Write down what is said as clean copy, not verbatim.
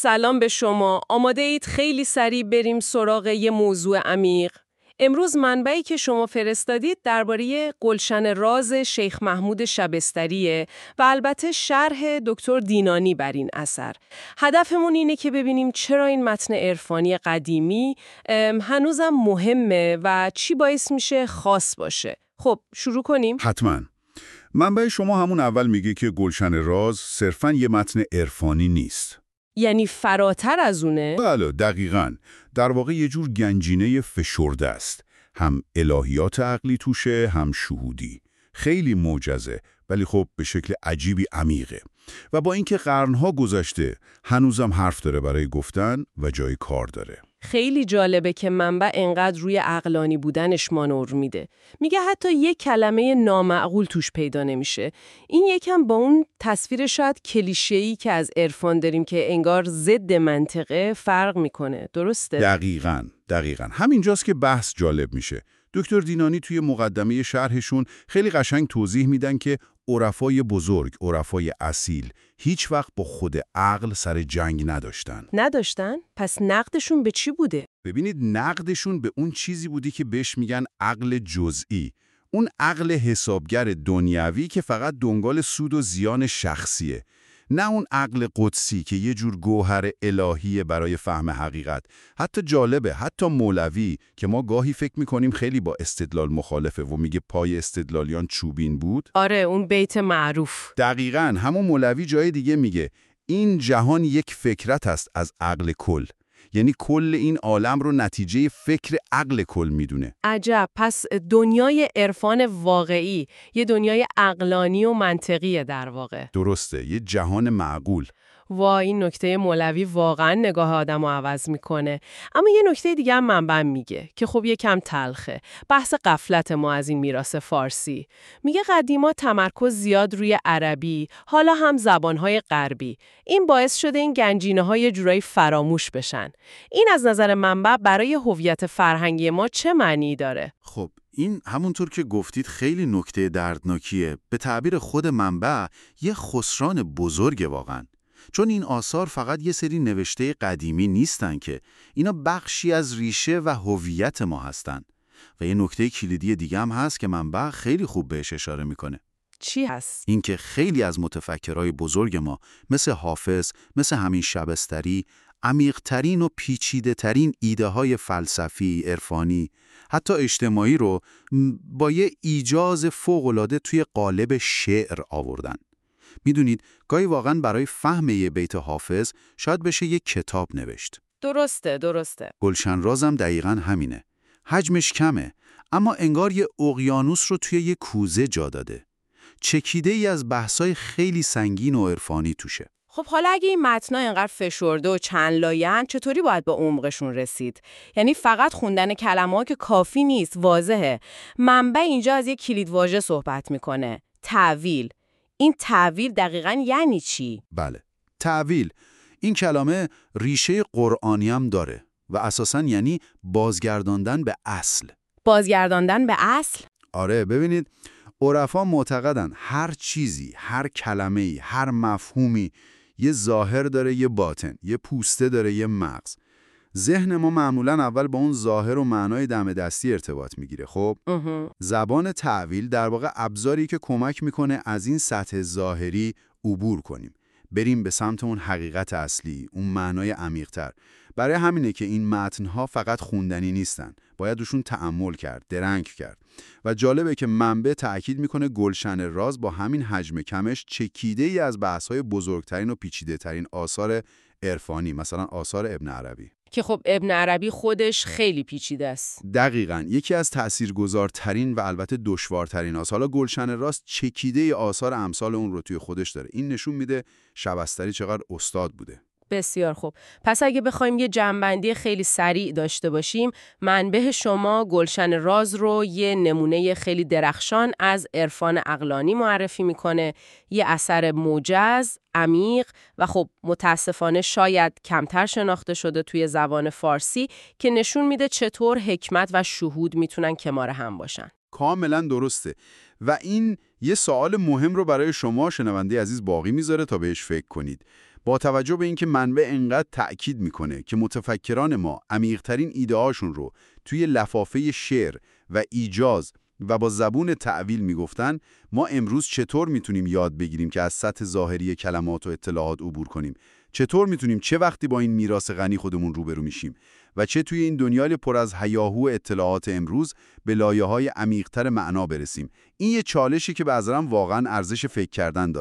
سلام به شما. آماده اید خیلی سریع بریم سراغ یه موضوع عمیق؟ امروز منبعی که شما فرستادید درباره گلشن راز شیخ محمود شبستریه و البته شرح دکتر دینانی بر این اثر. هدفمون اینه که ببینیم چرا این متن عرفانی قدیمی هنوزم مهمه و چی باعث میشه خاص باشه. خب شروع کنیم؟ حتما. منبع شما همون اول میگه که گلشن راز صرفاً یه متن عرفانی نیست. یعنی فراتر از اونه؟ بله، دقیقاً. در واقع یه جور گنجینه فشرده است. هم الهیات عقلی توشه، هم شهودی. خیلی معجزه، ولی خب به شکل عجیبی عمیقه. و با اینکه قرنها گذشته، هنوزم حرف داره برای گفتن و جای کار داره. خیلی جالبه که منبع انقدر روی عقلانی بودنش مانور میده. میگه حتی یک کلمه نامعقول توش پیدا نمیشه. این یکم با اون تصویر شاید کلیشه‌ای که از عرفان داریم که انگار ضد منطقه فرق میکنه. درسته؟ دقیقاً. همینجاست که بحث جالب میشه. دکتر دینانی توی مقدمه شرحشون خیلی قشنگ توضیح میدن که عرفای بزرگ، عرفای اصیل، هیچ وقت با خود عقل سر جنگ نداشتن؟ پس نقدشون به چی بوده؟ ببینید، نقدشون به اون چیزی بودی که بهش میگن عقل جزئی. اون عقل حسابگر دنیوی که فقط دنبال سود و زیان شخصیه. نه اون عقل قدسی که یه جور گوهر الهیه برای فهم حقیقت. حتی جالبه، حتی مولوی که ما گاهی فکر میکنیم خیلی با استدلال مخالفه و میگه پای استدلالیان چوبین بود. آره، اون بیت معروف. دقیقاً، همون مولوی جای دیگه میگه این جهان یک فکرت است از عقل کل. یعنی کل این عالم رو نتیجه فکر عقل کل میدونه. عجب، پس دنیای عرفان واقعی یه دنیای عقلانی و منطقیه در واقع. درسته، یه جهان معقول. این نکته مولوی واقعا نگاه آدمو عوض میکنه. اما یه نکته دیگه هم منبع میگه که خب یه کم تلخه. بحث غفلت ما از این میراث فارسی. میگه قدیما تمرکز زیاد روی عربی، حالا هم زبانهای غربی. این باعث شده این گنجینه‌ها یه جورایی فراموش بشن. این از نظر منبع برای هویت فرهنگی ما چه معنی داره؟ خب این همونطور که گفتید خیلی نکته دردناکیه. به تعبیر خود منبع یه خسران بزرگ واقعاً. چون این آثار فقط یه سری نوشته قدیمی نیستن که اینا بخشی از ریشه و هویت ما هستن. و یه نکته کلیدی دیگه هم هست که منبع خیلی خوب بهش اشاره میکنه. چی هست؟ این که خیلی از متفکرای بزرگ ما مثل حافظ، مثل همین شبستری، عمیق‌ترین و پیچیده‌ترین ایده‌های فلسفی، عرفانی، حتی اجتماعی رو با یه ایجاز فوق‌العاده توی قالب شعر آوردن. میدونید گاهی واقعا برای فهم یه بیت حافظ شاید بشه یه کتاب نوشت. درسته. گلشن رازم دقیقاً همینه. حجمش کمه، اما انگار یه اقیانوس رو توی یه کوزه جا داده. چکیده ای از بحثای خیلی سنگین و عرفانی توشه. خب حالا اگه این متن‌ها اینقدر فشرده و چند لایه‌اند، چطوری باید به عمقشون رسید؟ یعنی فقط خوندن کلمه‌ها که کافی نیست، واضحه. منبع اینجا از یک کلیدواژه صحبت میکنه، تأویل. این تأویل دقیقاً یعنی چی؟ بله، تأویل. این کلمه ریشه قرآنی هم داره و اساساً یعنی بازگرداندن به اصل. بازگرداندن به اصل؟ آره، ببینید عرفا معتقدن هر چیزی، هر کلمه‌ای، هر مفهومی یه ظاهر داره، یه باطن، یه پوسته داره، یه مغز. ذهن ما معمولاً اول با اون ظاهر و معنای دم دستی ارتباط میگیره. خب زبان تأویل در واقع ابزاری که کمک میکنه از این سطح ظاهری عبور کنیم، بریم به سمت اون حقیقت اصلی، اون معنای عمیق‌تر. برای همینه که این متن‌ها فقط خوندنی نیستن، باید روشون تأمل کرد، درنگ کرد. و جالبه که منبع تأکید میکنه گلشن راز با همین حجم کمش چکیده‌ای از بحث‌های بزرگترین و پیچیده‌ترین آثار عرفانی، مثلا آثار ابن عربی. که خب ابن عربی خودش خیلی پیچیده است. دقیقاً، یکی از تاثیرگذارترین و البته دشوارترین آثار. حالا گلشن راز چکیده آثار امثال اون رو توی خودش داره. این نشون میده شبستری چقدر استاد بوده. بسیار خوب. پس اگه بخوایم یه جمع‌بندی خیلی سریع داشته باشیم، منبع شما گلشن راز رو یه نمونه خیلی درخشان از عرفان عقلانی معرفی میکنه، یه اثر موجز، عمیق و خب متاسفانه شاید کمتر شناخته شده توی زبان فارسی که نشون میده چطور حکمت و شهود میتونن کنار هم باشن. کاملا درسته. و این یه سوال مهم رو برای شما شنونده عزیز باقی میذاره تا بهش فکر کنید. با توجه به اینکه منبع انقدر تأکید میکنه که متفکران ما عمیق‌ترین ایده‌هاشون رو توی لفافه شعر و ایجاز و با زبون تعویل میگفتن، ما امروز چطور میتونیم یاد بگیریم که از سطح ظاهری کلمات و اطلاعات عبور کنیم؟ چطور میتونیم چه وقتی با این میراث غنی خودمون روبرو میشیم و چه توی این دنیای پر از هیاهو اطلاعات امروز به لایه‌های عمیق‌تر معنا برسیم؟ این یه چالشی که به نظرم واقعاً ارزش فکر کردن داره.